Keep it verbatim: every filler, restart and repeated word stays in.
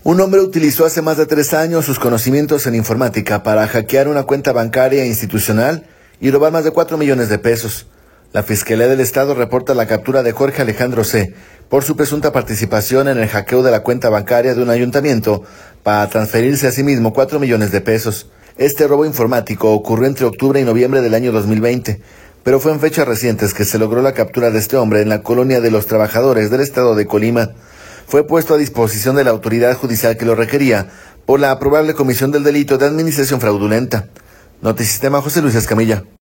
Un hombre utilizó hace más de tres años sus conocimientos en informática para hackear una cuenta bancaria institucional y robar más de cuatro millones de pesos. La Fiscalía del Estado reporta la captura de Jorge Alejandro C. por su presunta participación en el hackeo de la cuenta bancaria de un ayuntamiento para transferirse a sí mismo cuatro millones de pesos. Este robo informático ocurrió entre octubre y noviembre del año dos mil veinte, pero fue en fechas recientes que se logró la captura de este hombre en la colonia de los Trabajadores del estado de Colima. Fue puesto a disposición de la autoridad judicial que lo requería por la probable comisión del delito de administración fraudulenta. Notisistema, José Luis Escamilla.